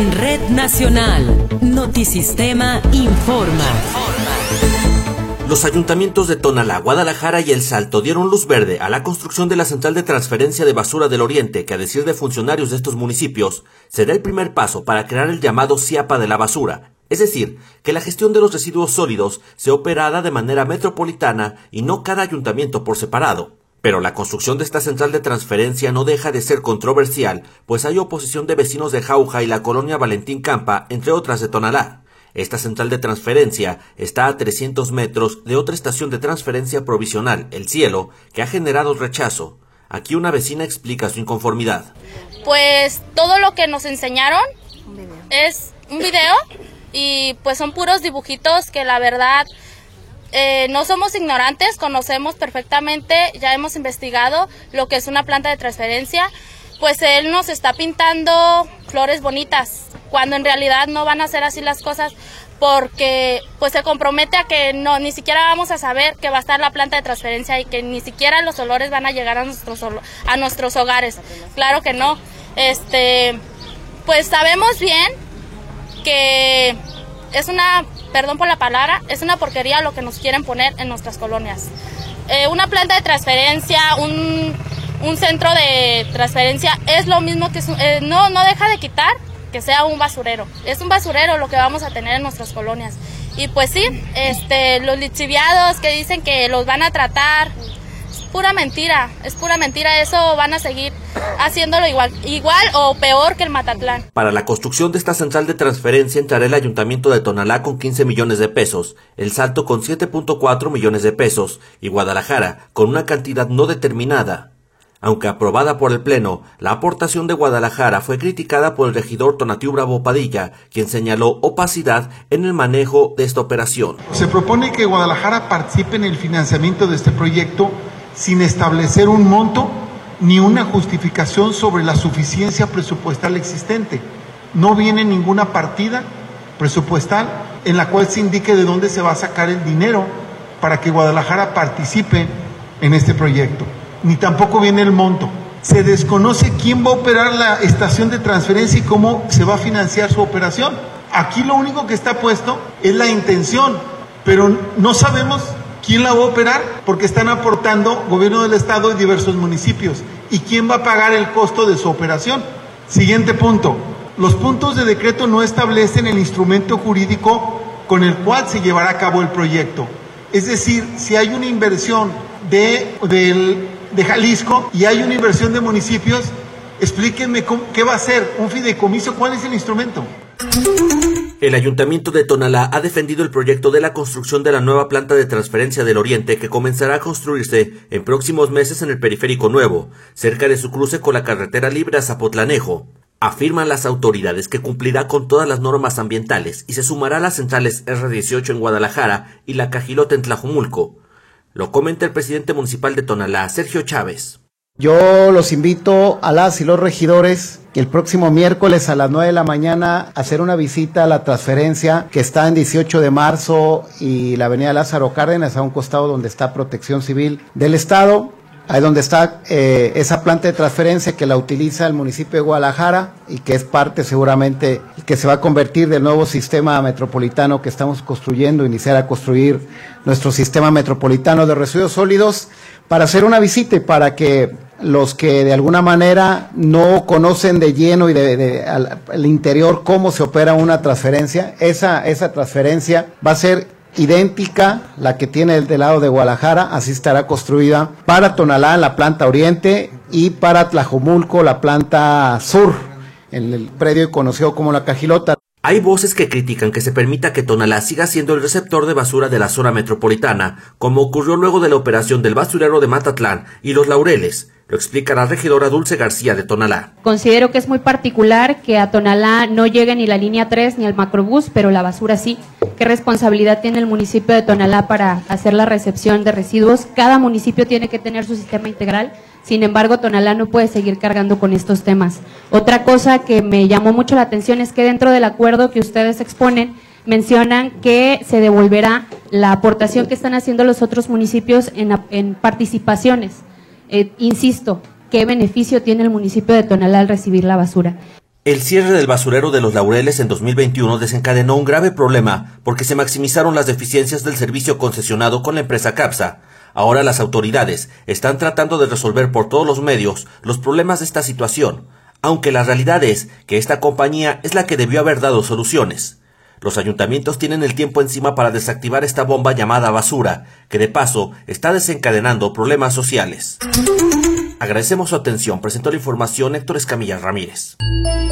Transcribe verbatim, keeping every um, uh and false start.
En Red Nacional, Notisistema informa. Los ayuntamientos de Tonalá, Guadalajara y El Salto dieron luz verde a la construcción de la central de transferencia de basura del Oriente, que a decir de funcionarios de estos municipios, será el primer paso para crear el llamado CIAPA de la basura. Es decir, que la gestión de los residuos sólidos sea operada de manera metropolitana y no cada ayuntamiento por separado. Pero la construcción de esta central de transferencia no deja de ser controversial, pues hay oposición de vecinos de Jauja y la colonia Valentín Campa, entre otras de Tonalá. Esta central de transferencia está a trescientos metros de otra estación de transferencia provisional, El Cielo, que ha generado rechazo. Aquí una vecina explica su inconformidad. Pues todo lo que nos enseñaron es un video y pues son puros dibujitos que la verdad... Eh, no somos ignorantes, conocemos perfectamente, ya hemos investigado lo que es una planta de transferencia, pues él nos está pintando flores bonitas, cuando en realidad no van a ser así las cosas, porque pues se compromete a que no, ni siquiera vamos a saber que va a estar la planta de transferencia y que ni siquiera los olores van a llegar a nuestros, a nuestros hogares. Claro que no. Este, pues sabemos bien que es una... perdón por la palabra, es una porquería lo que nos quieren poner en nuestras colonias. Eh, una planta de transferencia, un, un centro de transferencia, es lo mismo que... Eh, no, no deja de quitar que sea un basurero. Es un basurero lo que vamos a tener en nuestras colonias. Y pues sí, este, los lixiviados que dicen que los van a tratar... pura mentira, es pura mentira, eso van a seguir haciéndolo igual, igual o peor que el Matatlán. Para la construcción de esta central de transferencia entrará el ayuntamiento de Tonalá con quince millones de pesos, El Salto con siete punto cuatro millones de pesos y Guadalajara con una cantidad no determinada. Aunque aprobada por el Pleno, la aportación de Guadalajara fue criticada por el regidor Tonatiu Bravo Padilla, quien señaló opacidad en el manejo de esta operación. Se propone que Guadalajara participe en el financiamiento de este proyecto sin establecer un monto ni una justificación sobre la suficiencia presupuestal existente. No viene ninguna partida presupuestal en la cual se indique de dónde se va a sacar el dinero para que Guadalajara participe en este proyecto, ni tampoco viene el monto. Se desconoce quién va a operar la estación de transferencia y cómo se va a financiar su operación. Aquí lo único que está puesto es la intención, pero no sabemos quién la va a operar, porque están aportando gobierno del estado y diversos municipios. ¿Y quién va a pagar el costo de su operación? Siguiente punto. Los puntos de decreto no establecen el instrumento jurídico con el cual se llevará a cabo el proyecto. Es decir, si hay una inversión de, de, de Jalisco y hay una inversión de municipios, explíquenme cómo, qué va a ser, un fideicomiso, ¿cuál es el instrumento? El Ayuntamiento de Tonalá ha defendido el proyecto de la construcción de la nueva planta de transferencia del Oriente, que comenzará a construirse en próximos meses en el Periférico Nuevo, cerca de su cruce con la carretera libre a Zapotlanejo. Afirman las autoridades que cumplirá con todas las normas ambientales y se sumará a las centrales erre dieciocho en Guadalajara y la Cajilota en Tlajumulco. Lo comenta el presidente municipal de Tonalá, Sergio Chávez. Yo los invito a las y los regidores el próximo miércoles a las nueve de la mañana a hacer una visita a la transferencia que está en dieciocho de marzo y la avenida Lázaro Cárdenas, a un costado donde está Protección Civil del Estado, ahí donde está eh, esa planta de transferencia que la utiliza el municipio de Guadalajara y que es parte seguramente que se va a convertir del nuevo sistema metropolitano que estamos construyendo, iniciar a construir nuestro sistema metropolitano de residuos sólidos, para hacer una visita y para que los que de alguna manera no conocen de lleno y de, de al, al interior cómo se opera una transferencia, esa, esa transferencia va a ser idéntica la que tiene el del lado de Guadalajara, así estará construida para Tonalá, la planta oriente, y para Tlajumulco, la planta sur, en el predio conocido como la Cajilota. Hay voces que critican que se permita que Tonalá siga siendo el receptor de basura de la zona metropolitana, como ocurrió luego de la operación del basurero de Matatlán y Los Laureles. Lo explica la regidora Dulce García de Tonalá. Considero que es muy particular que a Tonalá no llegue ni la línea tres ni el macrobús, pero la basura sí. ¿Qué responsabilidad tiene el municipio de Tonalá para hacer la recepción de residuos? Cada municipio tiene que tener su sistema integral. Sin embargo, Tonalá no puede seguir cargando con estos temas. Otra cosa que me llamó mucho la atención es que dentro del acuerdo que ustedes exponen, mencionan que se devolverá la aportación que están haciendo los otros municipios en, en participaciones. Eh, insisto, ¿qué beneficio tiene el municipio de Tonalá al recibir la basura? El cierre del basurero de Los Laureles en dos mil veintiuno desencadenó un grave problema porque se maximizaron las deficiencias del servicio concesionado con la empresa Capsa. Ahora las autoridades están tratando de resolver por todos los medios los problemas de esta situación, aunque la realidad es que esta compañía es la que debió haber dado soluciones. Los ayuntamientos tienen el tiempo encima para desactivar esta bomba llamada basura, que de paso está desencadenando problemas sociales. Agradecemos su atención. Presentó la información Héctor Escamilla Ramírez.